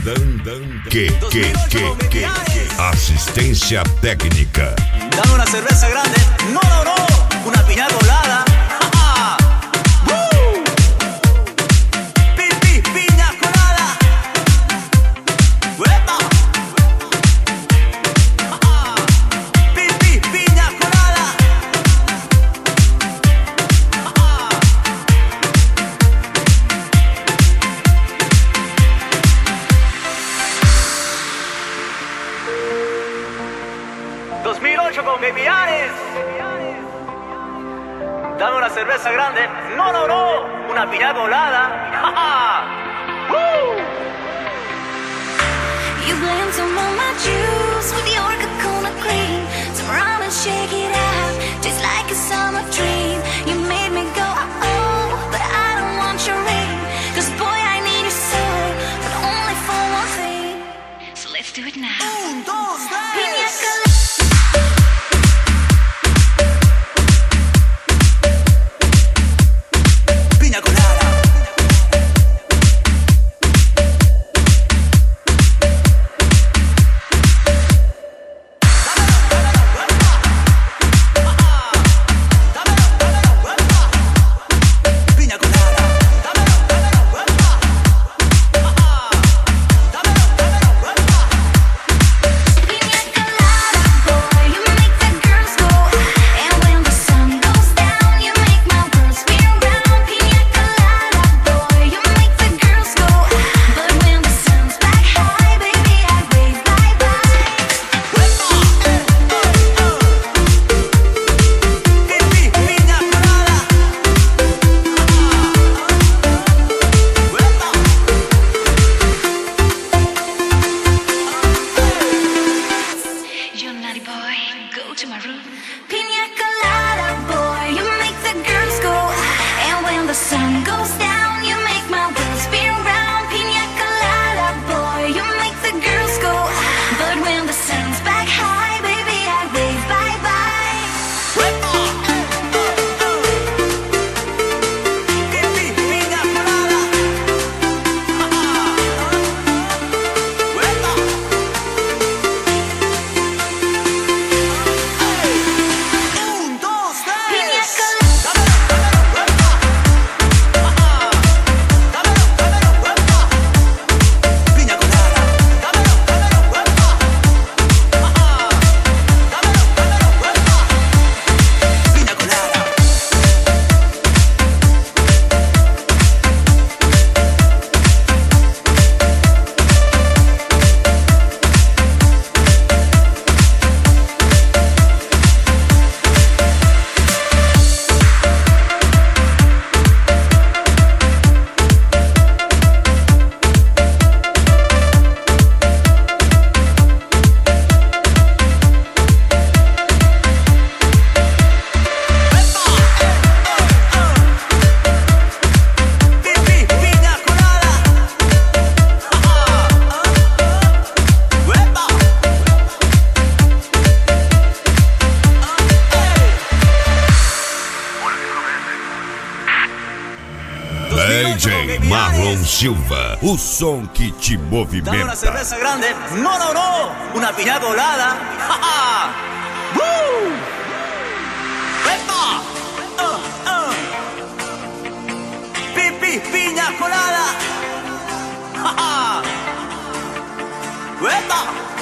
Que assistência técnica. Dame una cerveza grande, no, una piña colada. Piña colada. ¡Uepa! Piña colada. Con Baby Ares. Dame una cerveza grande, no, una piña colada. You blend some of my juice with your coconut cream. Turn around and shake it out, just like a summer dream. You made me go, oh, but I don't want your ring. 'Cause boy, I need your soul, but only for one thing. So let's do it now. 1, 2, 3. Piña colada. DJ Marlon Silva, o som que te movimenta. Dame una cerveza grande, no, una piña colada. ¡Epa! Piña colada. ¡Epa!